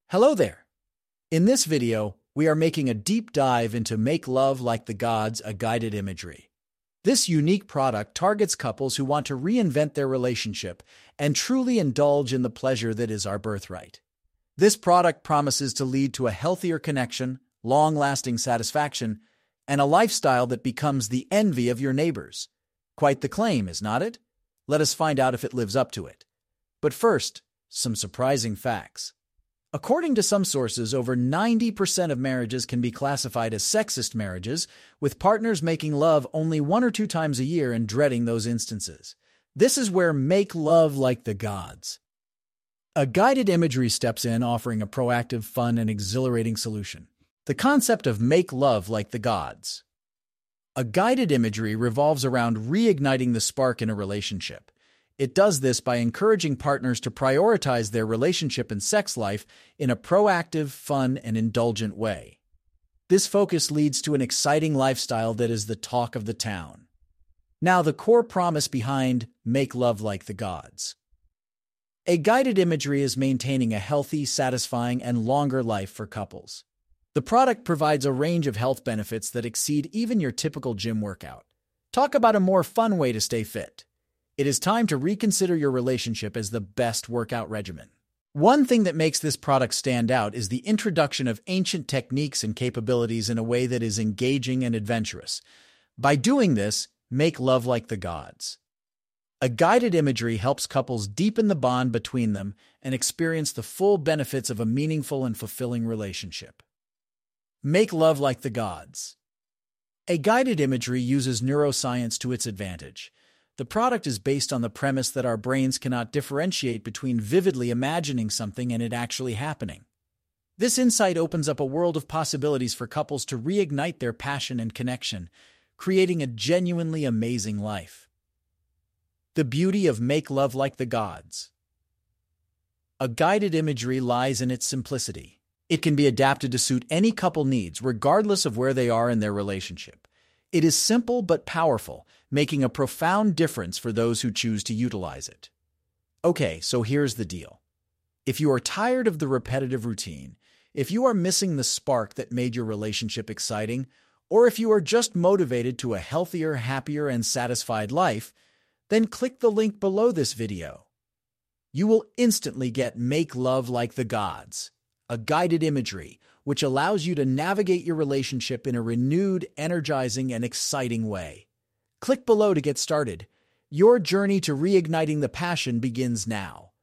Hello there! In this video, we are making a deep dive into Make Love Like the Gods, a guided imagery. This unique product targets couples who want to reinvent their relationship and truly indulge in the pleasure that is our birthright. This product promises to lead to a healthier connection, long-lasting satisfaction, and a lifestyle that becomes the envy of your neighbors. Quite the claim, is not it? Let us find out if it lives up to it. But first, some surprising facts. According to some sources, over 90% of marriages can be classified as sexist marriages, with partners making love only 1 or 2 times a year and dreading those instances. This is where Make Love Like the Gods, a guided imagery, steps in, offering a proactive, fun, and exhilarating solution. The concept of Make Love Like the Gods. A guided imagery revolves around reigniting the spark in a relationship. It does this by encouraging partners to prioritize their relationship and sex life in a proactive, fun, and indulgent way. This focus leads to an exciting lifestyle that is the talk of the town. Now, the core promise behind Make Love Like the Gods. A guided imagery is maintaining a healthy, satisfying, and longer life for couples. The product provides a range of health benefits that exceed even your typical gym workout. Talk about a more fun way to stay fit. It is time to reconsider your relationship as the best workout regimen. One thing that makes this product stand out is the introduction of ancient techniques and capabilities in a way that is engaging and adventurous. By doing this, make love like the gods. A guided imagery helps couples deepen the bond between them and experience the full benefits of a meaningful and fulfilling relationship. Make love like the gods. A guided imagery uses neuroscience to its advantage. The product is based on the premise that our brains cannot differentiate between vividly imagining something and it actually happening. This insight opens up a world of possibilities for couples to reignite their passion and connection, creating a genuinely amazing life. The beauty of Make Love Like the Gods. A guided imagery lies in its simplicity. It can be adapted to suit any couple needs, regardless of where they are in their relationship. It is simple but powerful, making a profound difference for those who choose to utilize it. Okay, so here's the deal. If you are tired of the repetitive routine, if you are missing the spark that made your relationship exciting, or if you are just motivated to a healthier, happier, and satisfied life, then click the link below this video. You will instantly get Make Love Like the Gods, a guided imagery which allows you to navigate your relationship in a renewed, energizing, and exciting way. Click below to get started. Your journey to reigniting the passion begins now.